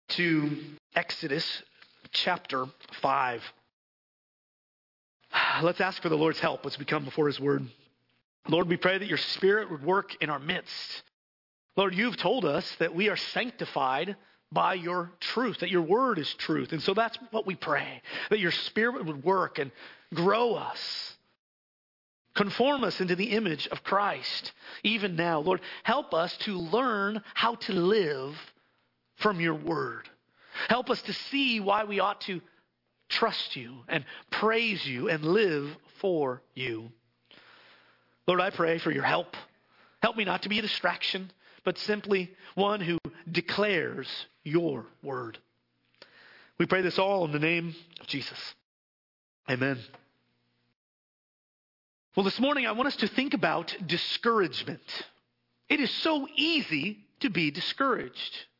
to Exodus chapter 5. Let's ask for the Lord's help as we come before his word. Lord, we pray that your Spirit would work in our midst. Lord, you've told us that we are sanctified by your truth, that your word is truth. And so that's what we pray, that your Spirit would work and grow us, conform us into the image of Christ even now. Lord, help us to learn how to live from your word. Help us to see why we ought to trust you and praise you and live for you. Lord, I pray for your help. Help me not to be a distraction, but simply one who declares your word. We pray this all in the name of Jesus. Amen. Well, this morning I want us to think about discouragement. It is so easy to be discouraged.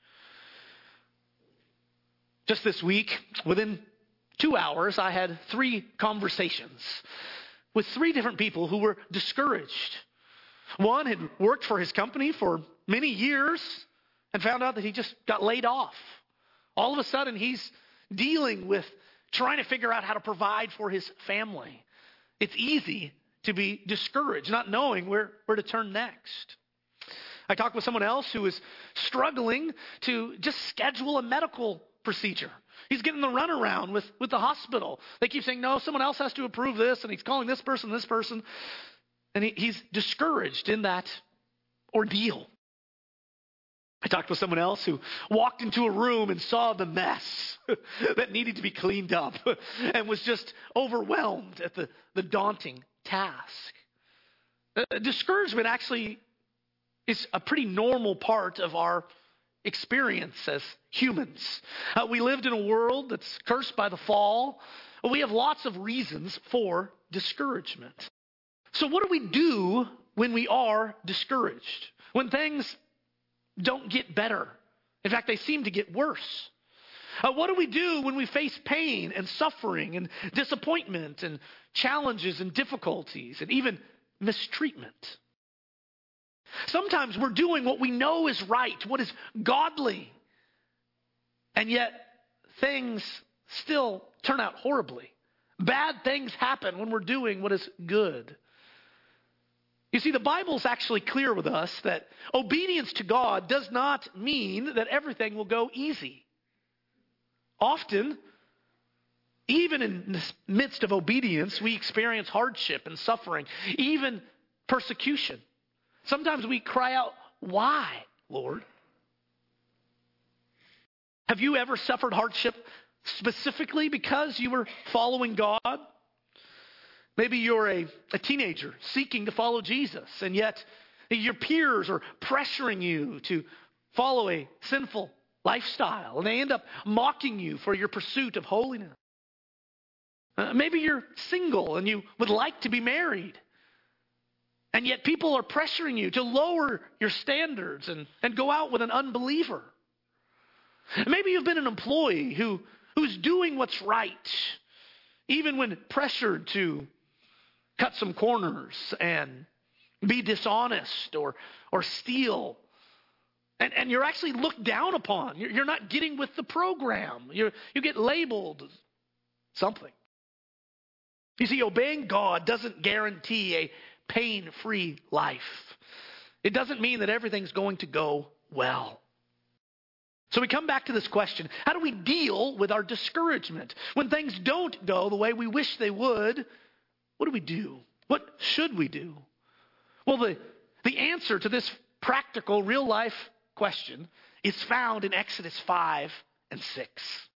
Just this week, within 2 hours, I had 3 conversations with 3 different people who were discouraged. One had worked for his company for many years and found out that he just got laid off. All of a sudden, he's dealing with trying to figure out how to provide for his family. It's easy to be discouraged, not knowing where to turn next. I talked with someone else who is struggling to just schedule a medical procedure. He's getting the runaround with the hospital. They keep saying, no, someone else has to approve this, and he's calling this person. And he's discouraged in that ordeal. I talked with someone else who walked into a room and saw the mess that needed to be cleaned up and was just overwhelmed at the daunting task. Discouragement actually is a pretty normal part of our experience as humans. We lived in a world that's cursed by the fall. We have lots of reasons for discouragement. So what do we do when we are discouraged? When things don't get better? In fact, they seem to get worse. What do we do when we face pain and suffering and disappointment and challenges and difficulties and even mistreatment? Sometimes we're doing what we know is right, what is godly, and yet things still turn out horribly. Bad things happen when we're doing what is good. You see, the Bible's actually clear with us that obedience to God does not mean that everything will go easy. Often, even in the midst of obedience, we experience hardship and suffering, even persecution. Sometimes we cry out, why, Lord? Have you ever suffered hardship specifically because you were following God? Maybe you're a teenager seeking to follow Jesus, and yet your peers are pressuring you to follow a sinful lifestyle, and they end up mocking you for your pursuit of holiness. Maybe you're single and you would like to be married, and yet people are pressuring you to lower your standards and go out with an unbeliever. Maybe you've been an employee who's doing what's right, even when pressured to cut some corners and be dishonest or steal. And you're actually looked down upon. You're not getting with the program. You get labeled something. You see, obeying God doesn't guarantee a pain-free life. It doesn't mean that everything's going to go well. So we come back to this question: how do we deal with our discouragement? When things don't go the way we wish they would, what do we do? What should we do? Well, the answer to this practical, real-life question is found in Exodus 5 and 6.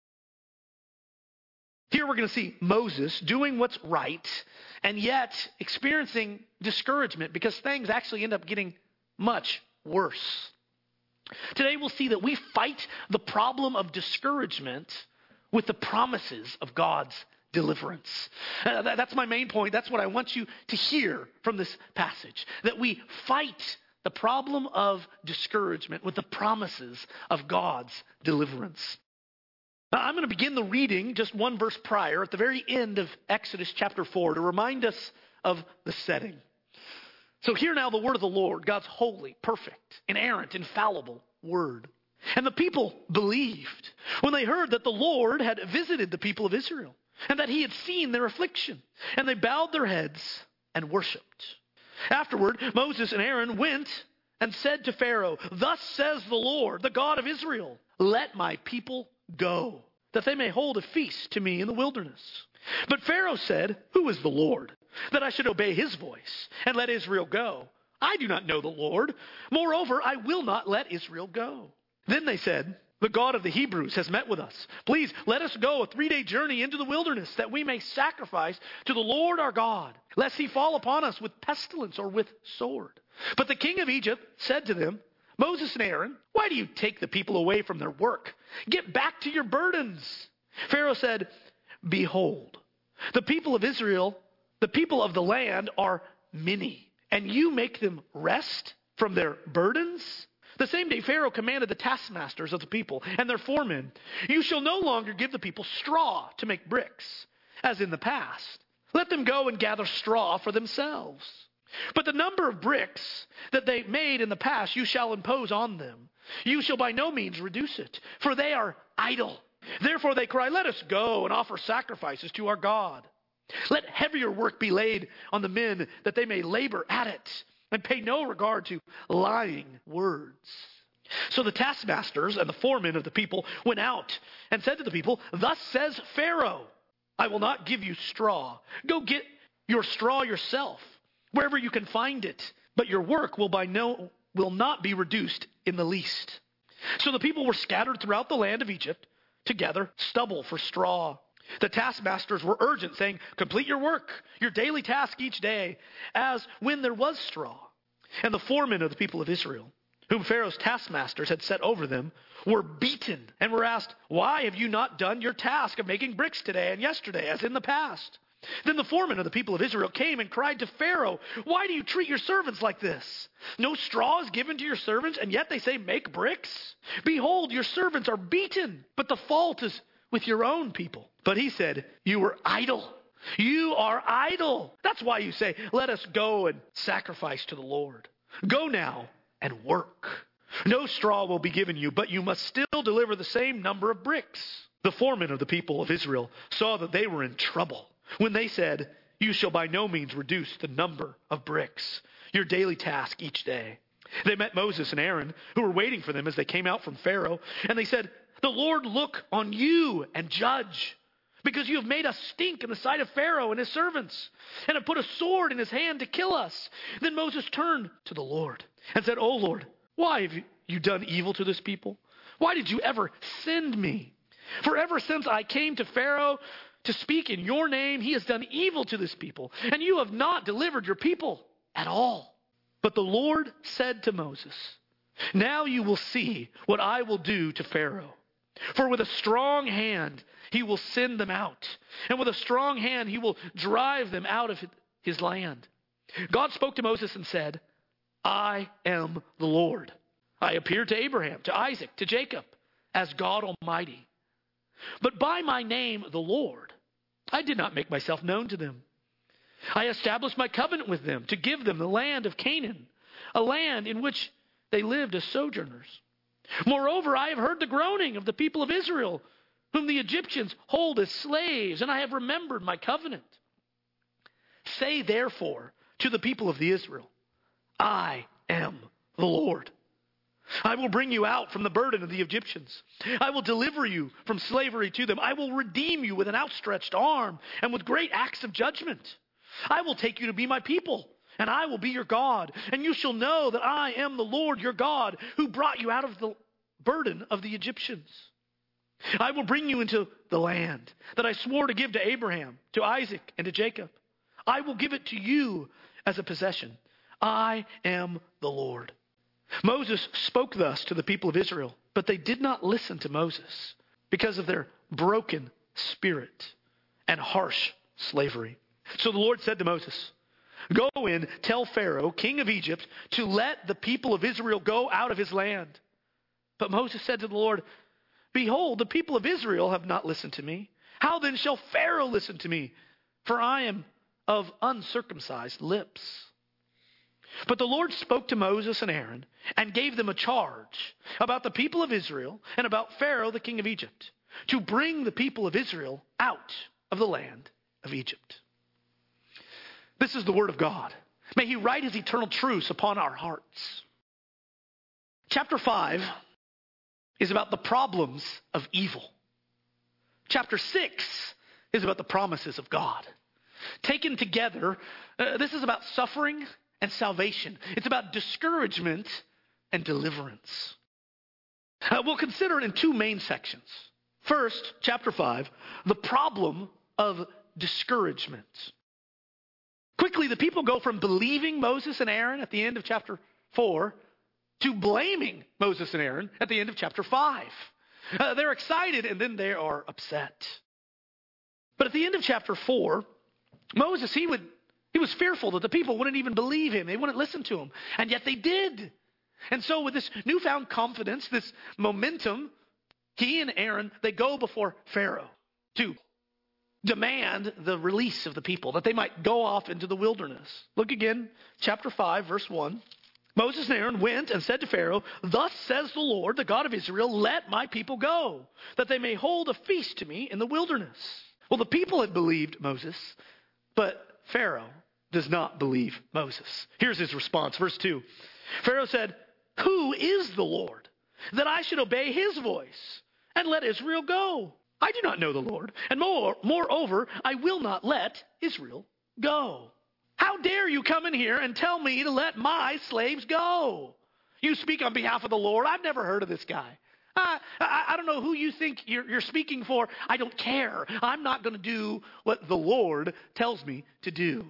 Here we're going to see Moses doing what's right and yet experiencing discouragement because things actually end up getting much worse. Today we'll see that we fight the problem of discouragement with the promises of God's deliverance. That's my main point. That's what I want you to hear from this passage. That we fight the problem of discouragement with the promises of God's deliverance. Now, I'm going to begin the reading just one verse prior at the very end of Exodus chapter 4 to remind us of the setting. So hear now the word of the Lord, God's holy, perfect, inerrant, infallible word. And the people believed when they heard that the Lord had visited the people of Israel and that he had seen their affliction. And they bowed their heads and worshiped. Afterward, Moses and Aaron went and said to Pharaoh, "Thus says the Lord, the God of Israel, let my people go, that they may hold a feast to me in the wilderness." But Pharaoh said, "Who is the Lord, that I should obey his voice and let Israel go? I do not know the Lord. Moreover, I will not let Israel go." Then they said, "The God of the Hebrews has met with us. Please let us go a 3-day journey into the wilderness, that we may sacrifice to the Lord our God, lest he fall upon us with pestilence or with sword." But the king of Egypt said to them, "Moses and Aaron, why do you take the people away from their work? Get back to your burdens." Pharaoh said, "Behold, the people of Israel, the people of the land are many, and you make them rest from their burdens?" The same day Pharaoh commanded the taskmasters of the people and their foremen, "You shall no longer give the people straw to make bricks, as in the past. Let them go and gather straw for themselves. But the number of bricks that they made in the past you shall impose on them. You shall by no means reduce it, for they are idle. Therefore they cry, 'Let us go and offer sacrifices to our God.' Let heavier work be laid on the men, that they may labor at it, and pay no regard to lying words." So the taskmasters and the foremen of the people went out and said to the people, "Thus says Pharaoh, I will not give you straw. Go get your straw yourself, wherever you can find it, but your work will not be reduced in the least." So the people were scattered throughout the land of Egypt to gather stubble for straw. The taskmasters were urgent, saying, "Complete your work, your daily task each day, as when there was straw." And the foremen of the people of Israel, whom Pharaoh's taskmasters had set over them, were beaten and were asked, "Why have you not done your task of making bricks today and yesterday, as in the past?" Then the foreman of the people of Israel came and cried to Pharaoh, "Why do you treat your servants like this? No straw is given to your servants, and yet they say, 'Make bricks.' Behold, your servants are beaten, but the fault is with your own people." But he said, "You are idle. You are idle. That's why you say, 'Let us go and sacrifice to the Lord.' Go now and work. No straw will be given you, but you must still deliver the same number of bricks." The foremen of the people of Israel saw that they were in trouble when they said, "You shall by no means reduce the number of bricks, your daily task each day." They met Moses and Aaron, who were waiting for them as they came out from Pharaoh, and they said, "The Lord look on you and judge, because you have made us stink in the sight of Pharaoh and his servants, and have put a sword in his hand to kill us." Then Moses turned to the Lord and said, "O Lord, why have you done evil to this people? Why did you ever send me? For ever since I came to Pharaoh to speak in your name, he has done evil to this people, and you have not delivered your people at all." But the Lord said to Moses, "Now you will see what I will do to Pharaoh. For with a strong hand he will send them out, and with a strong hand he will drive them out of his land." God spoke to Moses and said, "I am the Lord. I appeared to Abraham, to Isaac, to Jacob, as God Almighty. But by my name, the Lord, I did not make myself known to them. I established my covenant with them to give them the land of Canaan, a land in which they lived as sojourners. Moreover, I have heard the groaning of the people of Israel, whom the Egyptians hold as slaves, and I have remembered my covenant. Say therefore to the people of the Israel, I am the Lord. I will bring you out from the burden of the Egyptians. I will deliver you from slavery to them. I will redeem you with an outstretched arm and with great acts of judgment. I will take you to be my people, and I will be your God. And you shall know that I am the Lord your God, who brought you out of the burden of the Egyptians. I will bring you into the land that I swore to give to Abraham, to Isaac, and to Jacob. I will give it to you as a possession. I am the Lord." Moses spoke thus to the people of Israel, but they did not listen to Moses because of their broken spirit and harsh slavery. So the Lord said to Moses, "Go in, tell Pharaoh, king of Egypt, to let the people of Israel go out of his land." But Moses said to the Lord, "Behold, the people of Israel have not listened to me. How then shall Pharaoh listen to me? For I am of uncircumcised lips." But the Lord spoke to Moses and Aaron and gave them a charge about the people of Israel and about Pharaoh, the king of Egypt, to bring the people of Israel out of the land of Egypt. This is the word of God. May he write his eternal truths upon our hearts. Chapter 5 is about the problems of evil. Chapter 6 is about the promises of God. Taken together, this is about suffering and salvation. It's about discouragement and deliverance. We'll consider it in two main sections. First, chapter 5, the problem of discouragement. Quickly, the people go from believing Moses and Aaron at the end of chapter 4 to blaming Moses and Aaron at the end of chapter 5. They're excited and then they are upset. But at the end of chapter 4, Moses, he was fearful that the people wouldn't even believe him. They wouldn't listen to him. And yet they did. And so with this newfound confidence, this momentum, he and Aaron, they go before Pharaoh to demand the release of the people, that they might go off into the wilderness. Look again, chapter 5, verse 1. Moses and Aaron went and said to Pharaoh, "Thus says the Lord, the God of Israel, let my people go, that they may hold a feast to me in the wilderness." Well, the people had believed Moses, but Pharaoh does not believe Moses. Here's his response, verse 2. Pharaoh said, "Who is the Lord, that I should obey his voice and let Israel go? I do not know the Lord, and moreover, I will not let Israel go. How dare you come in here and tell me to let my slaves go? You speak on behalf of the Lord. I've never heard of this guy. I don't know who you think you're speaking for. I don't care. I'm not going to do what the Lord tells me to do."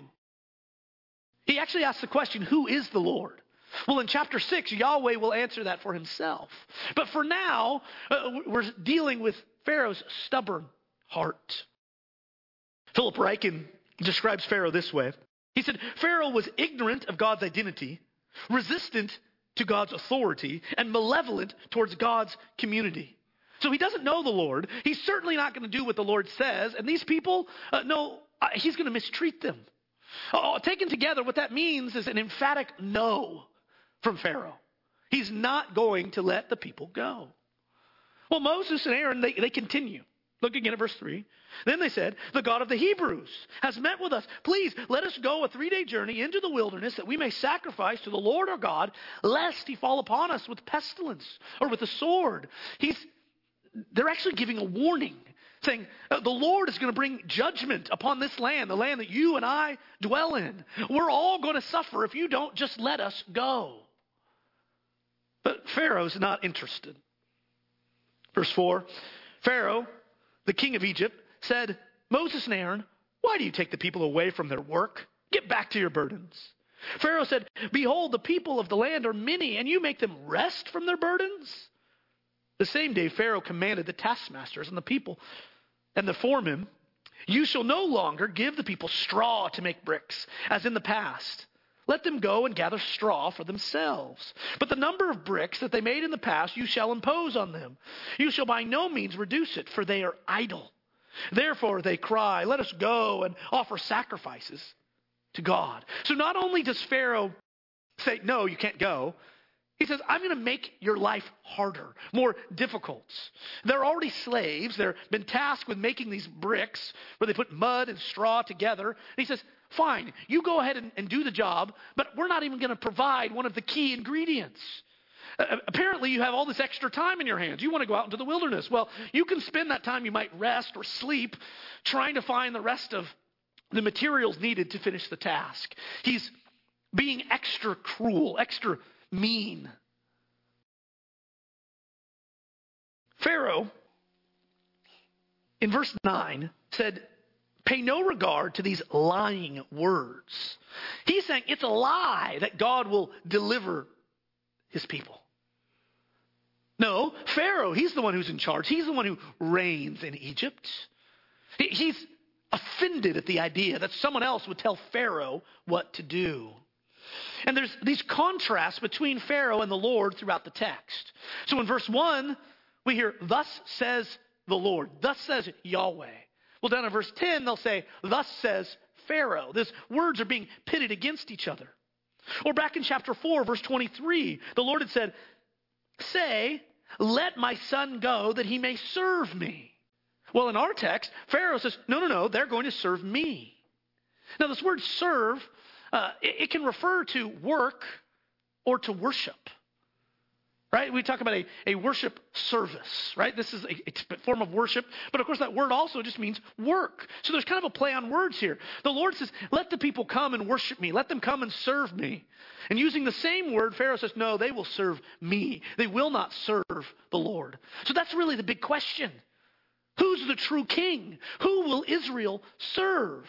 He actually asks the question, who is the Lord? Well, in chapter 6, Yahweh will answer that for himself. But for now, we're dealing with Pharaoh's stubborn heart. Philip Ryken describes Pharaoh this way. He said, Pharaoh was ignorant of God's identity, resistant to God's authority, and malevolent towards God's community. So he doesn't know the Lord. He's certainly not going to do what the Lord says. And these people, he's going to mistreat them. Taken together, what that means is an emphatic no from Pharaoh. He's not going to let the people go. Well, Moses and Aaron, they continue. Look again at verse 3. Then they said, "The God of the Hebrews has met with us. Please let us go a 3-day journey into the wilderness that we may sacrifice to the Lord our God, lest he fall upon us with pestilence or with a sword." They're actually giving a warning, saying, the Lord is going to bring judgment upon this land, the land that you and I dwell in. We're all going to suffer if you don't just let us go. But Pharaoh's not interested. Verse 4, Pharaoh, the king of Egypt, said, "Moses and Aaron, why do you take the people away from their work? Get back to your burdens." Pharaoh said, "Behold, the people of the land are many, and you make them rest from their burdens." The same day Pharaoh commanded the taskmasters and the people and the foremen, "You shall no longer give the people straw to make bricks, as in the past. Let them go and gather straw for themselves. But the number of bricks that they made in the past you shall impose on them. You shall by no means reduce it, for they are idle. Therefore they cry, 'Let us go and offer sacrifices to God.'" So not only does Pharaoh say, "No, you can't go," he says, "I'm going to make your life harder, more difficult." They're already slaves. They've been tasked with making these bricks where they put mud and straw together. And he says, "Fine, you go ahead and do the job, but we're not even going to provide one of the key ingredients. Apparently you have all this extra time in your hands. You want to go out into the wilderness. Well, you can spend that time, you might rest or sleep, trying to find the rest of the materials needed to finish the task." He's being extra cruel, extra mean. Pharaoh, in verse 9, said, "Pay no regard to these lying words." He's saying it's a lie that God will deliver his people. No, Pharaoh, he's the one who's in charge. He's the one who reigns in Egypt. He's offended at the idea that someone else would tell Pharaoh what to do. And there's these contrasts between Pharaoh and the Lord throughout the text. So in verse 1, we hear, "Thus says the Lord." Thus says Yahweh. Well, down in verse 10, they'll say, "Thus says Pharaoh." These words are being pitted against each other. Or back in chapter 4, verse 23, the Lord had said, say, let my son go that he may serve me. Well, in our text, Pharaoh says, no, they're going to serve me. Now, this word serve, it can refer to work or to worship. Right? We talk about a worship service, right? This is a form of worship. But of course, that word also just means work. So there's kind of a play on words here. The Lord says, let the people come and worship me. Let them come and serve me. And using the same word, Pharaoh says, no, they will serve me. They will not serve the Lord. So that's really the big question. Who's the true king? Who will Israel serve?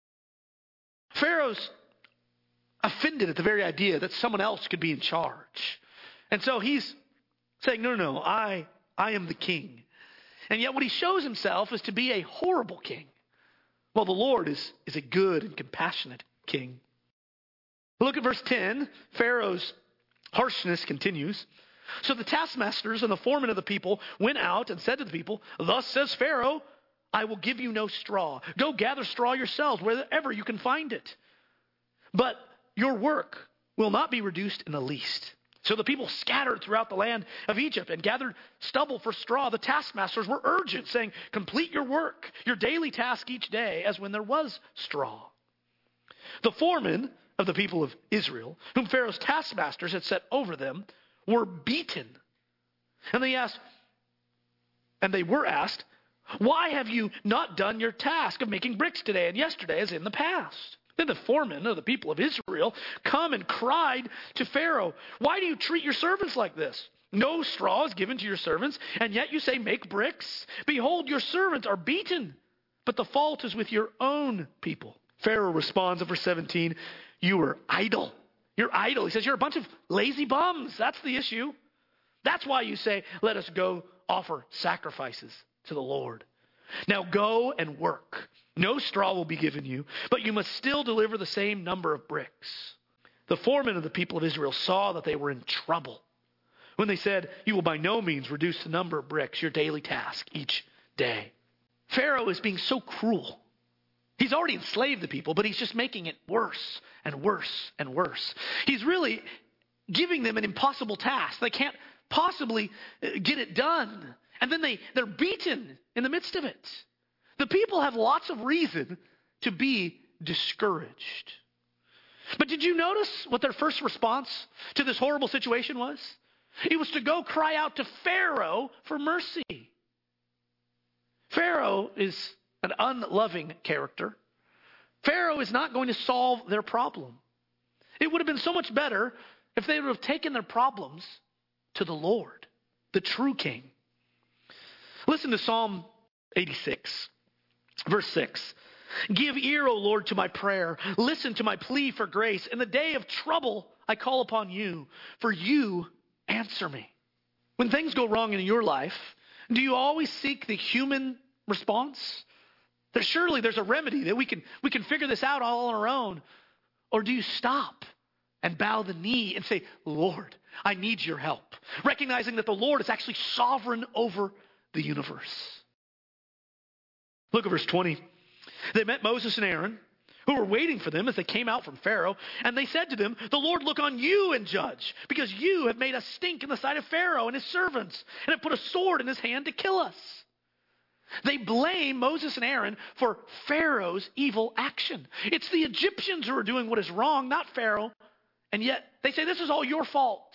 Pharaoh's offended at the very idea that someone else could be in charge. And so he's saying, no, I am the king. And yet what he shows himself is to be a horrible king. Well, the Lord is a good and compassionate king. Look at verse 10. Pharaoh's harshness continues. So the taskmasters and the foremen of the people went out and said to the people, thus says Pharaoh, I will give you no straw. Go gather straw yourselves wherever you can find it. But your work will not be reduced in the least. So the people scattered throughout the land of Egypt and gathered stubble for straw. The taskmasters were urgent, saying, complete your work, your daily task each day, as when there was straw. The foremen of the people of Israel, whom Pharaoh's taskmasters had set over them, were beaten. And they were asked, why have you not done your task of making bricks today and yesterday as in the past? Then the foremen of the people of Israel come and cried to Pharaoh, why do you treat your servants like this? No straw is given to your servants, and yet you say, make bricks. Behold, your servants are beaten, but the fault is with your own people. Pharaoh responds in verse 17, you are idle. You're idle. He says, you're a bunch of lazy bums. That's the issue. That's why you say, let us go offer sacrifices to the Lord. Now go and work. No straw will be given you, but you must still deliver the same number of bricks. The foremen of the people of Israel saw that they were in trouble when they said, you will by no means reduce the number of bricks, your daily task each day. Pharaoh is being so cruel. He's already enslaved the people, but he's just making it worse and worse and worse. He's really giving them an impossible task. They can't possibly get it done. And then they're beaten in the midst of it. The people have lots of reason to be discouraged. But did you notice what their first response to this horrible situation was? It was to go cry out to Pharaoh for mercy. Pharaoh is an unloving character. Pharaoh is not going to solve their problem. It would have been so much better if they would have taken their problems to the Lord, the true king. Listen to Psalm 86, verse 6. Give ear, O Lord, to my prayer. Listen to my plea for grace. In the day of trouble, I call upon you, for you answer me. When things go wrong in your life, do you always seek the human response? Surely there's a remedy that we can figure this out all on our own. Or do you stop and bow the knee and say, Lord, I need your help, recognizing that the Lord is actually sovereign over the universe? Look at verse 20. They met Moses and Aaron, who were waiting for them as they came out from Pharaoh, and they said to them, the Lord look on you and judge, because you have made us stink in the sight of Pharaoh and his servants, and have put a sword in his hand to kill us. They blame Moses and Aaron for Pharaoh's evil action. It's the Egyptians who are doing what is wrong, not Pharaoh, and yet they say this is all your fault.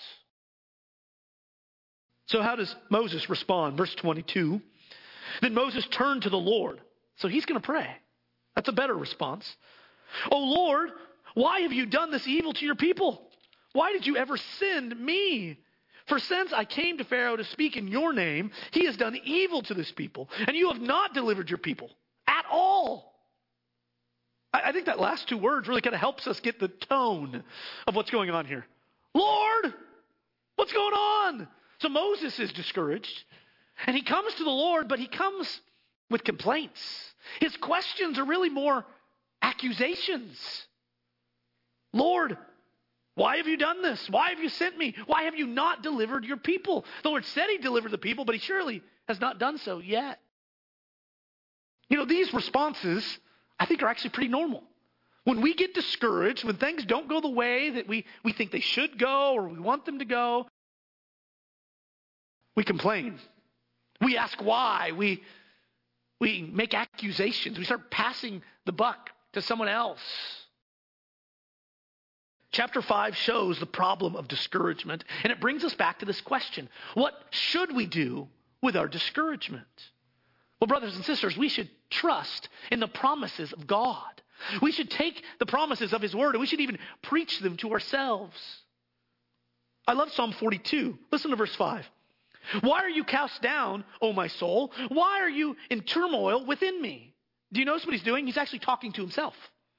So how does Moses respond? Verse 22. Then Moses turned to the Lord. So he's going to pray. That's a better response. Oh Lord, why have you done this evil to your people? Why did you ever send me? For since I came to Pharaoh to speak in your name, he has done evil to this people, and you have not delivered your people at all. I think that last two words really kind of helps us get the tone of what's going on here. Lord, what's going on? So Moses is discouraged, and he comes to the Lord, but he comes with complaints. His questions are really more accusations. Lord, why have you done this? Why have you sent me? Why have you not delivered your people? The Lord said he delivered the people, but he surely has not done so yet. You know, these responses, I think, are actually pretty normal. When we get discouraged, when things don't go the way that we think they should go or we want them to go, we complain. We ask why. We make accusations. We start passing the buck to someone else. Chapter 5 shows the problem of discouragement, and it brings us back to this question. What should we do with our discouragement? Well, brothers and sisters, we should trust in the promises of God. We should take the promises of his word, and we should even preach them to ourselves. I love Psalm 42. Listen to verse 5. Why are you cast down, O my soul? Why are you in turmoil within me? Do you notice what he's doing? He's actually talking to himself.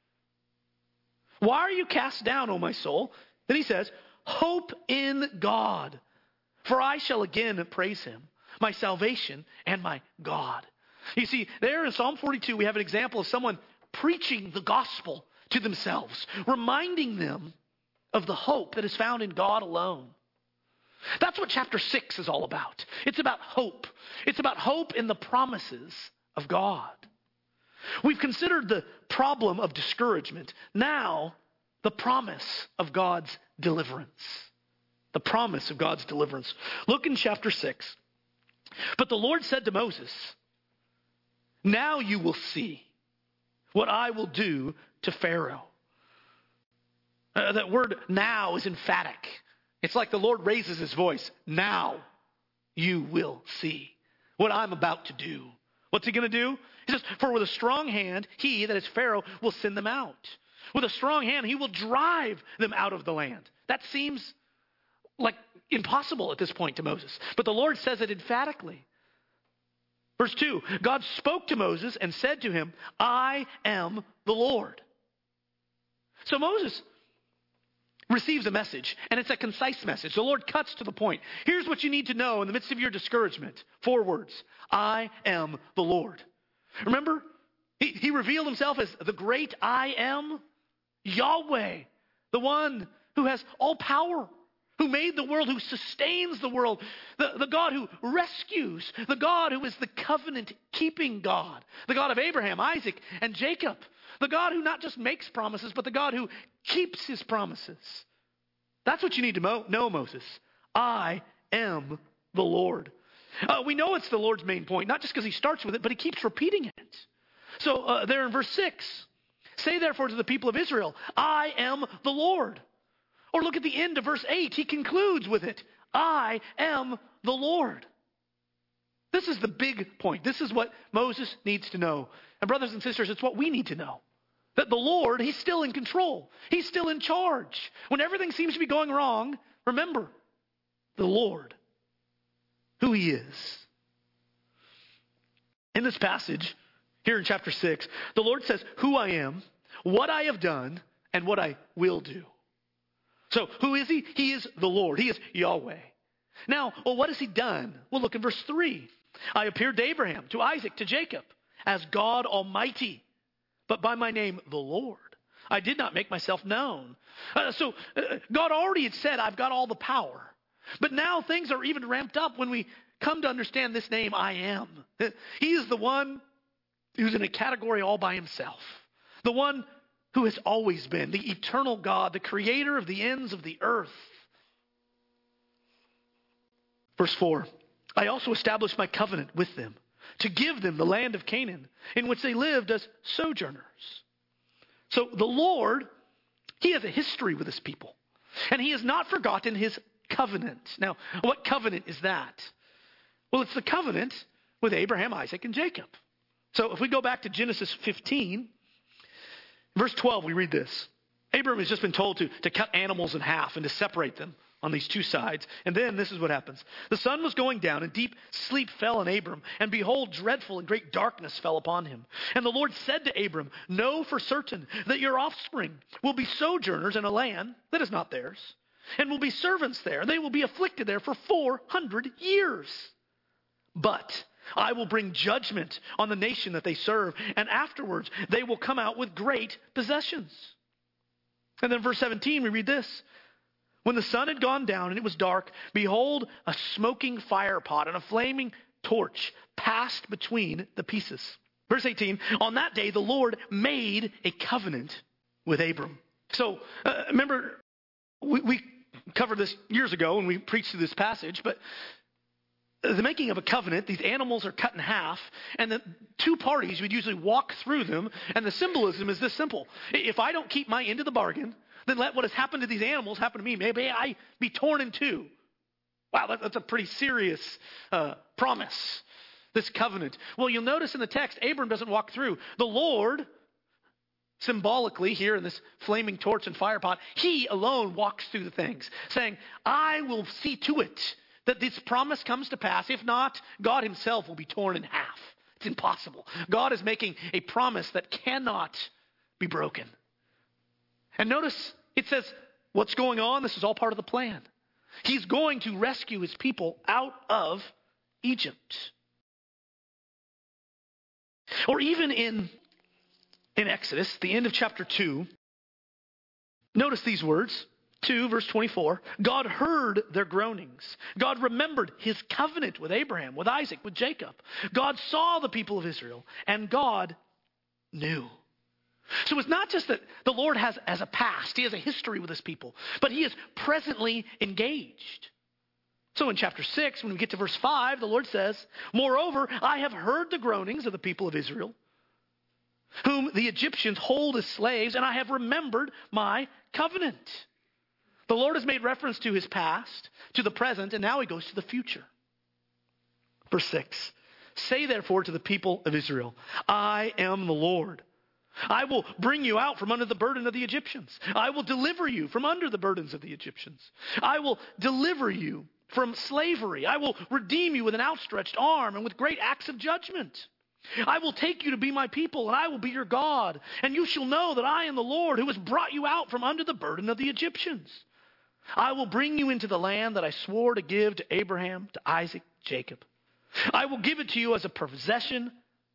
Why are you cast down, O my soul? Then he says, hope in God, for I shall again praise him, my salvation and my God. You see, there in Psalm 42, we have an example of someone preaching the gospel to themselves, reminding them of the hope that is found in God alone. That's what chapter 6 is all about. It's about hope. It's about hope in the promises of God. We've considered the problem of discouragement. Now, the promise of God's deliverance. The promise of God's deliverance. Look in chapter 6. But the Lord said to Moses, now you will see what I will do to Pharaoh. That word now is emphatic. It's like the Lord raises his voice. Now you will see what I'm about to do. What's he going to do? He says, for with a strong hand, he, that is Pharaoh, will send them out. With a strong hand, he will drive them out of the land. That seems like impossible at this point to Moses. But the Lord says it emphatically. Verse 2, God spoke to Moses and said to him, I am the Lord. So Moses receives a message, and it's a concise message. The Lord cuts to the point. Here's what you need to know in the midst of your discouragement. 4 words. I am the Lord. Remember, he revealed himself as the great I am, Yahweh, the one who has all power, who made the world, who sustains the world, the God who rescues, the God who is the covenant-keeping God, the God of Abraham, Isaac, and Jacob, the God who not just makes promises, but the God who keeps his promises. That's what you need to know, Moses. I am the Lord. We know it's the Lord's main point, not just because he starts with it, but he keeps repeating it. So there in verse 6, say therefore to the people of Israel, I am the Lord. Or look at the end of verse 8. He concludes with it. I am the Lord. This is the big point. This is what Moses needs to know. And brothers and sisters, it's what we need to know. That the Lord, he's still in control. He's still in charge. When everything seems to be going wrong, remember, the Lord, who he is. In this passage, here in chapter 6, the Lord says who I am, what I have done, and what I will do. So, who is he? He is the Lord. He is Yahweh. Now, well, what has he done? Well, look in verse 3. I appeared to Abraham, to Isaac, to Jacob, as God Almighty, but by my name, the Lord. I did not make myself known. God already had said, I've got all the power. But now things are even ramped up when we come to understand this name, I am. He is the one who's in a category all by himself. The one who has always been, the eternal God, the creator of the ends of the earth. Verse 4, I also established my covenant with them to give them the land of Canaan in which they lived as sojourners. So the Lord, he has a history with his people, and he has not forgotten his covenant. Now, what covenant is that? Well, it's the covenant with Abraham, Isaac, and Jacob. So if we go back to Genesis 15, verse 12, we read this. Abraham has just been told to cut animals in half and to separate them on these two sides. And then this is what happens. The sun was going down, and deep sleep fell on Abram. And behold, dreadful and great darkness fell upon him. And the Lord said to Abram, know for certain that your offspring will be sojourners in a land that is not theirs, and will be servants there. They will be afflicted there for 400 years. But I will bring judgment on the nation that they serve, and afterwards they will come out with great possessions. And then verse 17, we read this. When the sun had gone down and it was dark, behold, a smoking fire pot and a flaming torch passed between the pieces. Verse 18, on that day the Lord made a covenant with Abram. So remember, we covered this years ago when we preached through this passage, but the making of a covenant, these animals are cut in half, and the two parties would usually walk through them, and the symbolism is this simple. If I don't keep my end of the bargain, then let what has happened to these animals happen to me. Maybe I be torn in two. Wow, that's a pretty serious promise, this covenant. Well, you'll notice in the text, Abram doesn't walk through. The Lord, symbolically here in this flaming torch and fire pot, he alone walks through the things, saying, I will see to it that this promise comes to pass. If not, God himself will be torn in half. It's impossible. God is making a promise that cannot be broken. And notice it says, what's going on? This is all part of the plan. He's going to rescue his people out of Egypt. Or even in Exodus, the end of chapter 2, notice these words, 2 verse 24. God heard their groanings. God remembered his covenant with Abraham, with Isaac, with Jacob. God saw the people of Israel, and God knew. So it's not just that the Lord has a past, he has a history with his people, but he is presently engaged. So in chapter 6, when we get to verse 5, the Lord says, moreover, I have heard the groanings of the people of Israel, whom the Egyptians hold as slaves, and I have remembered my covenant. The Lord has made reference to his past, to the present, and now he goes to the future. Verse 6, say therefore to the people of Israel, I am the Lord. I will bring you out from under the burden of the Egyptians. I will deliver you from under the burdens of the Egyptians. I will deliver you from slavery. I will redeem you with an outstretched arm and with great acts of judgment. I will take you to be my people, and I will be your God. And you shall know that I am the Lord who has brought you out from under the burden of the Egyptians. I will bring you into the land that I swore to give to Abraham, to Isaac, Jacob. I will give it to you as a possession.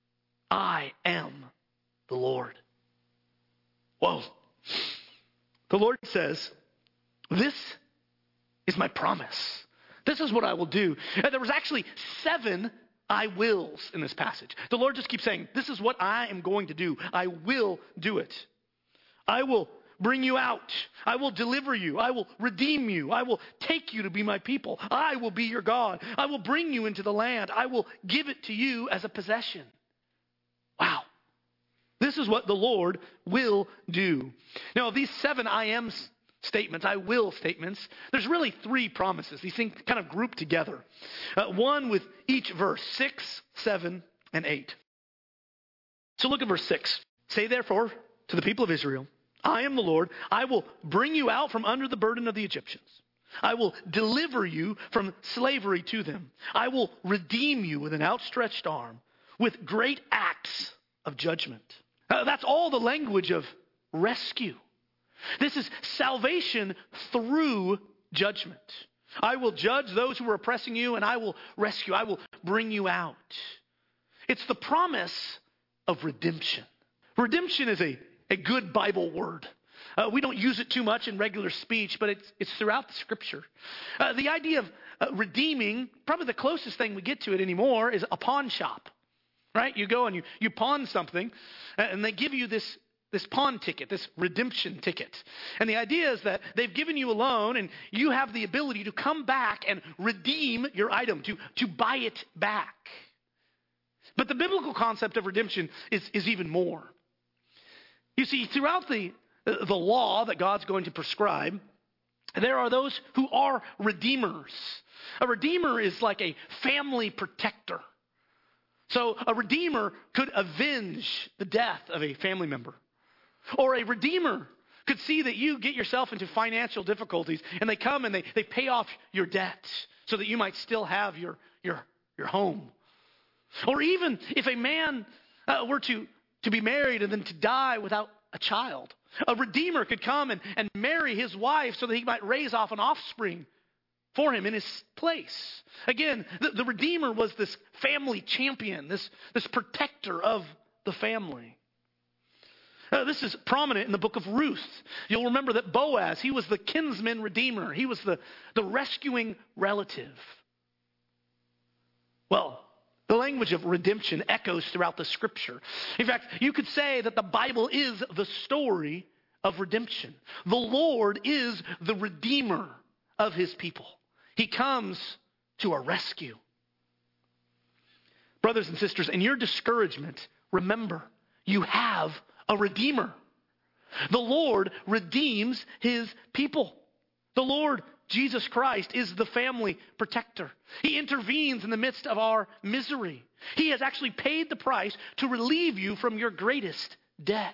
I am the Lord. Whoa. The Lord says, this is my promise. This is what I will do. And there was actually 7 I wills in this passage. The Lord just keeps saying, this is what I am going to do. I will do it. I will bring you out. I will deliver you. I will redeem you. I will take you to be my people. I will be your God. I will bring you into the land. I will give it to you as a possession. Wow. This is what the Lord will do. Now, of these 7 I am statements, I will statements, there's really 3 promises. These things kind of group together. One with each verse, 6, 7, and 8. So look at verse 6. Say therefore to the people of Israel, I am the Lord. I will bring you out from under the burden of the Egyptians. I will deliver you from slavery to them. I will redeem you with an outstretched arm, with great acts of judgment. That's all the language of rescue. This is salvation through judgment. I will judge those who are oppressing you, and I will rescue. I will bring you out. It's the promise of redemption. Redemption is a good Bible word. We don't use it too much in regular speech, but it's throughout the Scripture. The idea of redeeming, probably the closest thing we get to it anymore is a pawn shop. Right? You go and you pawn something, and they give you this pawn ticket, this redemption ticket. And the idea is that they've given you a loan, and you have the ability to come back and redeem your item, to buy it back. But the biblical concept of redemption is even more. You see, throughout the law that God's going to prescribe, there are those who are redeemers. A redeemer is like a family protector. So a redeemer could avenge the death of a family member. Or a redeemer could see that you get yourself into financial difficulties, and they come and they pay off your debt so that you might still have your home. Or even if a man were to be married and then to die without a child, a redeemer could come and marry his wife so that he might raise off an offspring for him in his place. Again, the Redeemer was this family champion, this protector of the family. This is prominent in the book of Ruth. You'll remember that Boaz, he was the kinsman redeemer. He was the rescuing relative. Well, the language of redemption echoes throughout the Scripture. In fact, you could say that the Bible is the story of redemption. The Lord is the redeemer of his people. He comes to our rescue. Brothers and sisters, in your discouragement, remember, you have a redeemer. The Lord redeems his people. The Lord Jesus Christ is the family protector. He intervenes in the midst of our misery. He has actually paid the price to relieve you from your greatest debt.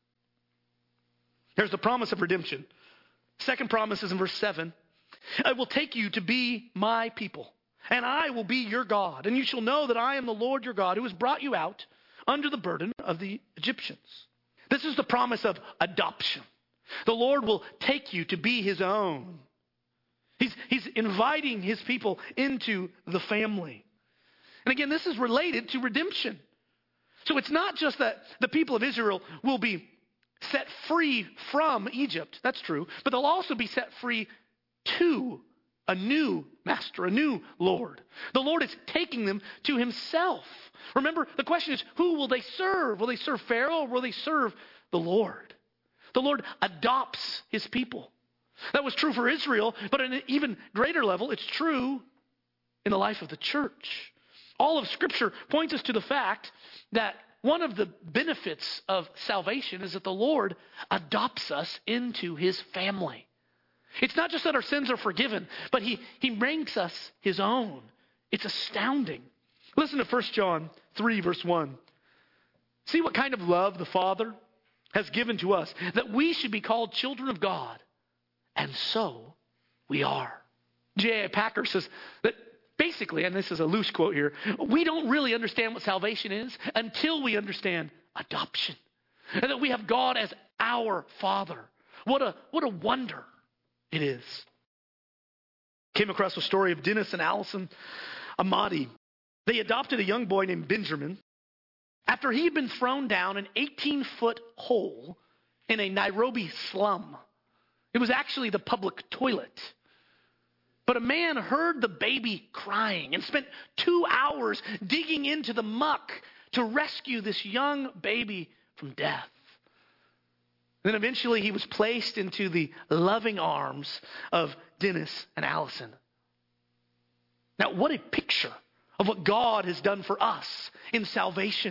There's the promise of redemption. Second promise is in verse 7. I will take you to be my people, and I will be your God. And you shall know that I am the Lord your God, who has brought you out under the burden of the Egyptians. This is the promise of adoption. The Lord will take you to be his own. He's inviting his people into the family. And again, this is related to redemption. So it's not just that the people of Israel will be set free from Egypt. That's true. But they'll also be set free to a new master, a new Lord. The Lord is taking them to himself. Remember, the question is, who will they serve? Will they serve Pharaoh or will they serve the Lord? The Lord adopts his people. That was true for Israel, but at an even greater level, it's true in the life of the church. All of Scripture points us to the fact that one of the benefits of salvation is that the Lord adopts us into his family. It's not just that our sins are forgiven, but he makes us his own. It's astounding. Listen to 1 John 3, verse 1. See what kind of love the Father has given to us, that we should be called children of God. And so we are. J.I. Packer says that basically, and this is a loose quote here, we don't really understand what salvation is until we understand adoption. And that we have God as our Father. What a wonder it is. Came across the story of Dennis and Allison Amati. They adopted a young boy named Benjamin after he had been thrown down an 18-foot hole in a Nairobi slum. It was actually the public toilet. But a man heard the baby crying and spent 2 hours digging into the muck to rescue this young baby from death. Then eventually he was placed into the loving arms of Dennis and Allison. Now, what a picture of what God has done for us in salvation.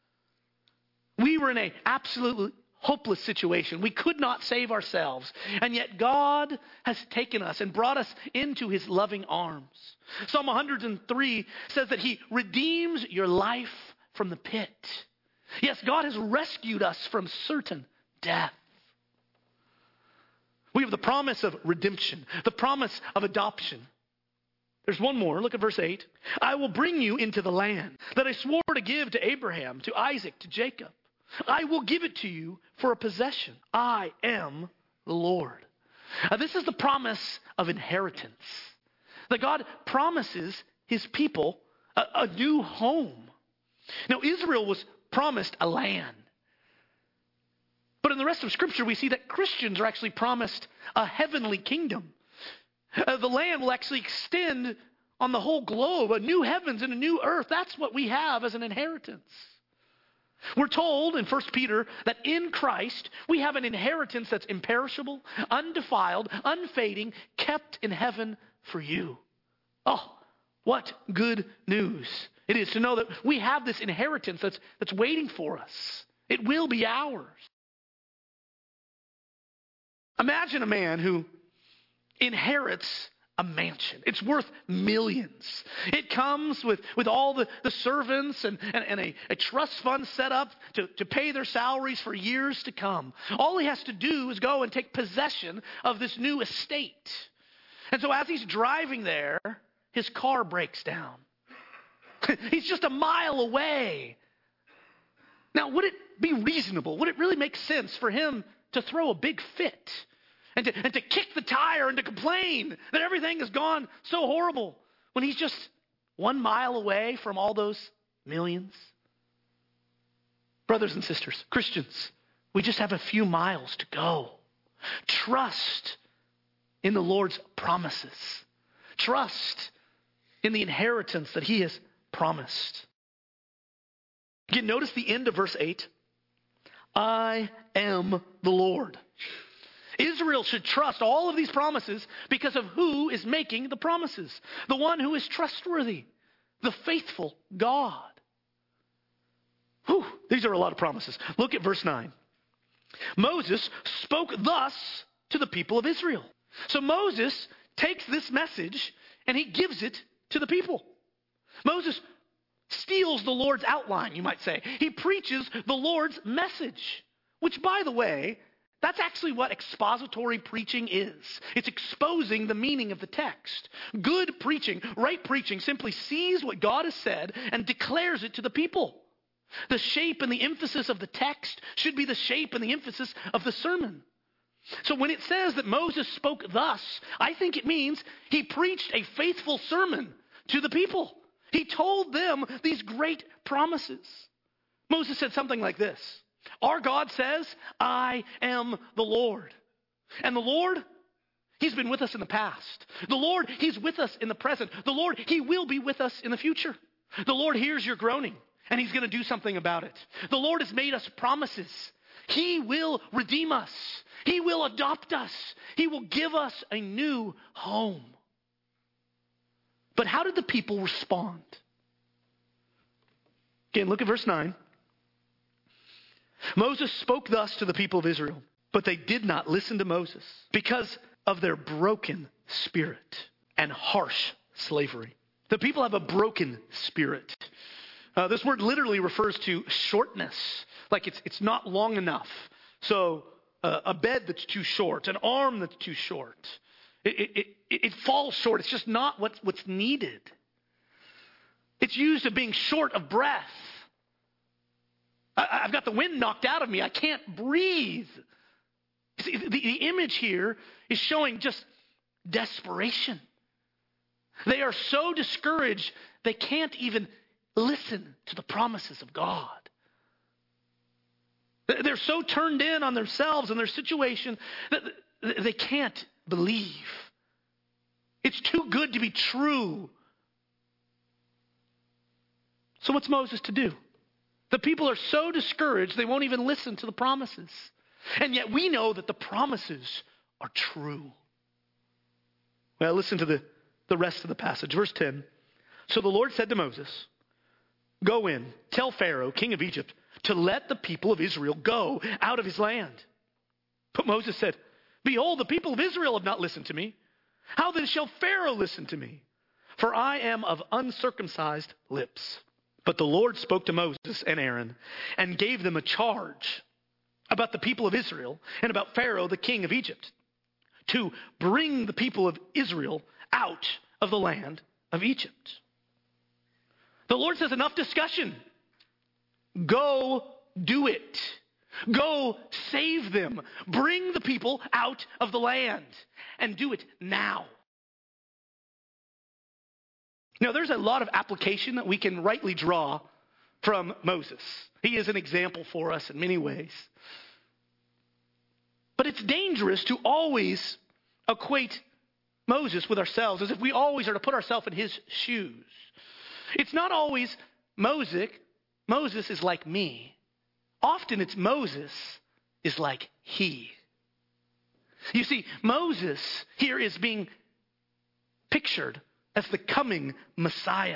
We were in an absolutely hopeless situation. We could not save ourselves. And yet God has taken us and brought us into his loving arms. Psalm 103 says that he redeems your life from the pit. Yes, God has rescued us from certain death. We have the promise of redemption, the promise of adoption. There's one more. Look at verse 8. I will bring you into the land that I swore to give to Abraham, to Isaac, to Jacob. I will give it to you for a possession. I am the Lord. This is the promise of inheritance. That God promises his people a new home. Now, Israel was promised a land. But in the rest of Scripture, we see that Christians are actually promised a heavenly kingdom. The land will actually extend on the whole globe, a new heavens and a new earth. That's what we have as an inheritance. We're told in 1 Peter that in Christ we have an inheritance that's imperishable, undefiled, unfading, kept in heaven for you. Oh, what good news it is to know that we have this inheritance that's waiting for us. It will be ours. Imagine a man who inherits a mansion. It's worth millions. It comes with all the servants and a trust fund set up to pay their salaries for years to come. All he has to do is go and take possession of this new estate. And so as he's driving there, his car breaks down. He's just a mile away. Now, would it be reasonable? Would it really make sense for him to throw a big fit? And to kick the tire and to complain that everything has gone so horrible when he's just 1 mile away from all those millions? Brothers and sisters, Christians, we just have a few miles to go. Trust in the Lord's promises. Trust in the inheritance that he has promised. Again, notice the end of verse 8. I am the Lord. Israel should trust all of these promises because of who is making the promises. The one who is trustworthy, the faithful God. Whew, these are a lot of promises. Look at verse 9. Moses spoke thus to the people of Israel. So Moses takes this message and he gives it to the people. Moses steals the Lord's outline, you might say. He preaches the Lord's message, which, by the way, that's actually what expository preaching is. It's exposing the meaning of the text. Good preaching, right preaching, simply sees what God has said and declares it to the people. The shape and the emphasis of the text should be the shape and the emphasis of the sermon. So when it says that Moses spoke thus, I think it means he preached a faithful sermon to the people. He told them these great promises. Moses said something like this. Our God says, I am the Lord. And the Lord, he's been with us in the past. The Lord, he's with us in the present. The Lord, he will be with us in the future. The Lord hears your groaning, and he's going to do something about it. The Lord has made us promises. He will redeem us. He will adopt us. He will give us a new home. But how did the people respond? Again, look at verse 9. Moses spoke thus to the people of Israel, but they did not listen to Moses because of their broken spirit and harsh slavery. The people have a broken spirit. This word literally refers to shortness, like it's not long enough. So a bed that's too short, an arm that's too short. It falls short. It's just not what's needed. It's used of being short of breath. I've got the wind knocked out of me. I can't breathe. See, the image here is showing just desperation. They are so discouraged, they can't even listen to the promises of God. They're so turned in on themselves and their situation that they can't believe. It's too good to be true. So what's Moses to do? The people are so discouraged they won't even listen to the promises. And yet we know that the promises are true. Well, listen to the rest of the passage. Verse 10. So the Lord said to Moses, go in, tell Pharaoh, king of Egypt, to let the people of Israel go out of his land. But Moses said, behold, the people of Israel have not listened to me. How then shall Pharaoh listen to me? For I am of uncircumcised lips. But the Lord spoke to Moses and Aaron and gave them a charge about the people of Israel and about Pharaoh, the king of Egypt, to bring the people of Israel out of the land of Egypt. The Lord says, enough discussion. Go do it. Go save them. Bring the people out of the land and do it now. Now, there's a lot of application that we can rightly draw from Moses. He is an example for us in many ways. But it's dangerous to always equate Moses with ourselves as if we always are to put ourselves in his shoes. It's not always Moses is like me. Often it's Moses is like he. You see, Moses here is being pictured as the coming Messiah.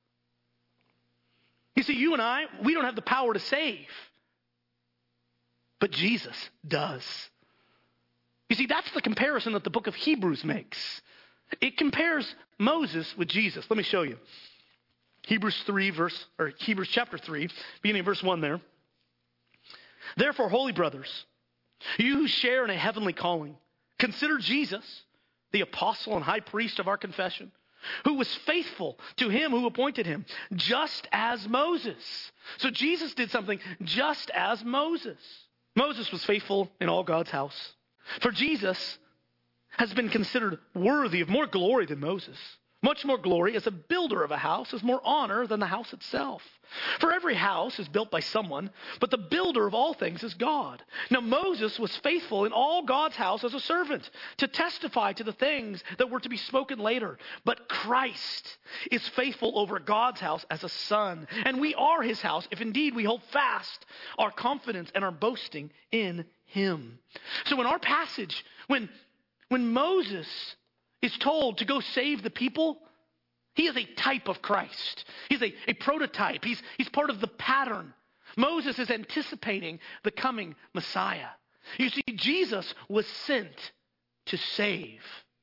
You see, you and I, we don't have the power to save. But Jesus does. You see, that's the comparison that the book of Hebrews makes. It compares Moses with Jesus. Let me show you. Hebrews chapter 3, beginning of verse 1 there. Therefore, holy brothers, you who share in a heavenly calling, consider Jesus, the apostle and high priest of our confession, who was faithful to him who appointed him, just as Moses. So Jesus did something just as Moses. Moses was faithful in all God's house. For Jesus has been considered worthy of more glory than Moses. Much more glory as a builder of a house is more honor than the house itself. For every house is built by someone, but the builder of all things is God. Now Moses was faithful in all God's house as a servant to testify to the things that were to be spoken later. But Christ is faithful over God's house as a son. And we are his house if indeed we hold fast our confidence and our boasting in him. So in our passage, when Moses is told to go save the people, he is a type of Christ. He's a prototype. He's part of the pattern. Moses is anticipating the coming Messiah. You see, Jesus was sent to save.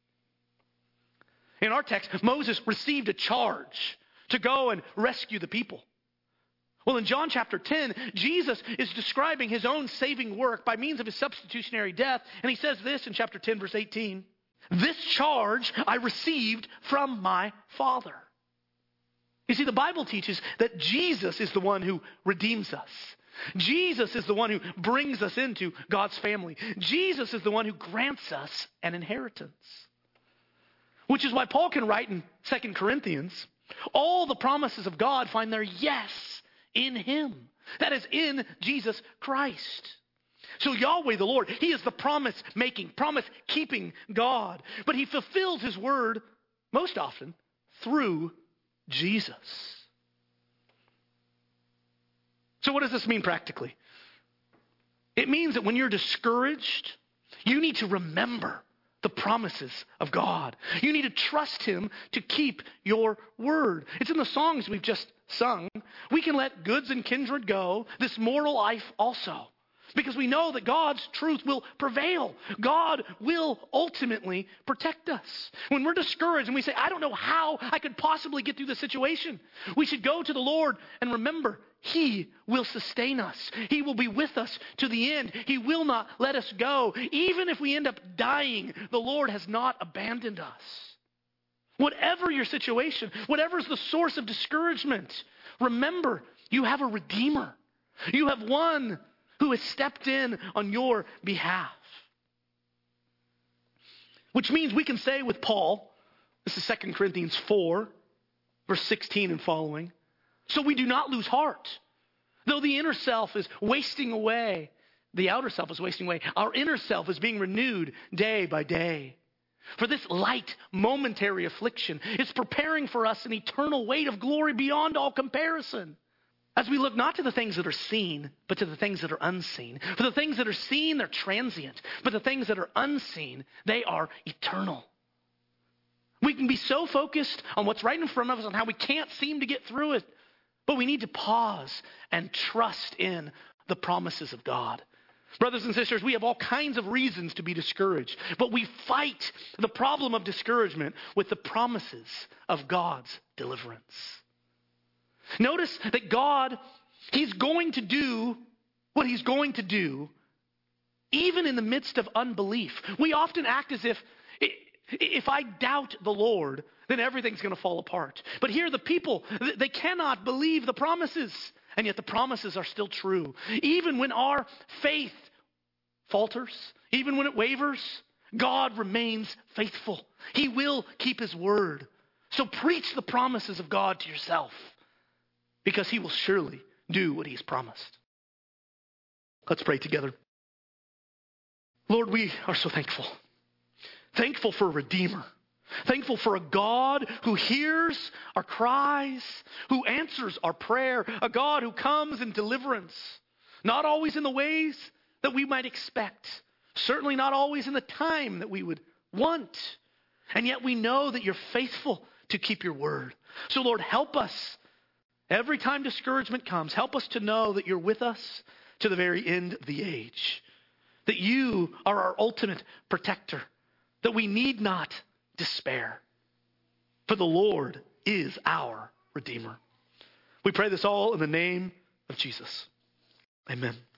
In our text, Moses received a charge to go and rescue the people. Well, in John chapter 10, Jesus is describing his own saving work by means of his substitutionary death. And he says this in chapter 10, verse 18. This charge I received from my Father. You see, the Bible teaches that Jesus is the one who redeems us. Jesus is the one who brings us into God's family. Jesus is the one who grants us an inheritance. Which is why Paul can write in 2 Corinthians, all the promises of God find their yes in him. That is, in Jesus Christ. So Yahweh the Lord, he is the promise-making, promise-keeping God. But he fulfills his word most often through Jesus. So what does this mean practically? It means that when you're discouraged, you need to remember the promises of God. You need to trust him to keep your word. It's in the songs we've just sung. We can let goods and kindred go, this mortal life also. Because we know that God's truth will prevail. God will ultimately protect us. When we're discouraged and we say, I don't know how I could possibly get through this situation, we should go to the Lord and remember, he will sustain us. He will be with us to the end. He will not let us go. Even if we end up dying, the Lord has not abandoned us. Whatever your situation, whatever is the source of discouragement, remember, you have a Redeemer. You have one who has stepped in on your behalf. Which means we can say with Paul, this is 2 Corinthians 4, verse 16 and following, so we do not lose heart. Though the inner self is wasting away, the outer self is wasting away, our inner self is being renewed day by day. For this light, momentary affliction is preparing for us an eternal weight of glory beyond all comparison. As we look not to the things that are seen, but to the things that are unseen. For the things that are seen, they're transient. But the things that are unseen, they are eternal. We can be so focused on what's right in front of us, on how we can't seem to get through it. But we need to pause and trust in the promises of God. Brothers and sisters, we have all kinds of reasons to be discouraged. But we fight the problem of discouragement with the promises of God's deliverance. Notice that God, he's going to do what he's going to do even in the midst of unbelief. We often act as if I doubt the Lord, then everything's going to fall apart. But here the people, they cannot believe the promises, and yet the promises are still true. Even when our faith falters, even when it wavers, God remains faithful. He will keep his word. So preach the promises of God to yourself, because he will surely do what he's promised. Let's pray together. Lord, we are so thankful. Thankful for a Redeemer. Thankful for a God who hears our cries, who answers our prayer, a God who comes in deliverance, not always in the ways that we might expect, certainly not always in the time that we would want, and yet we know that you're faithful to keep your word. So Lord, help us. Every time discouragement comes, help us to know that you're with us to the very end of the age, that you are our ultimate protector, that we need not despair, for the Lord is our Redeemer. We pray this all in the name of Jesus. Amen.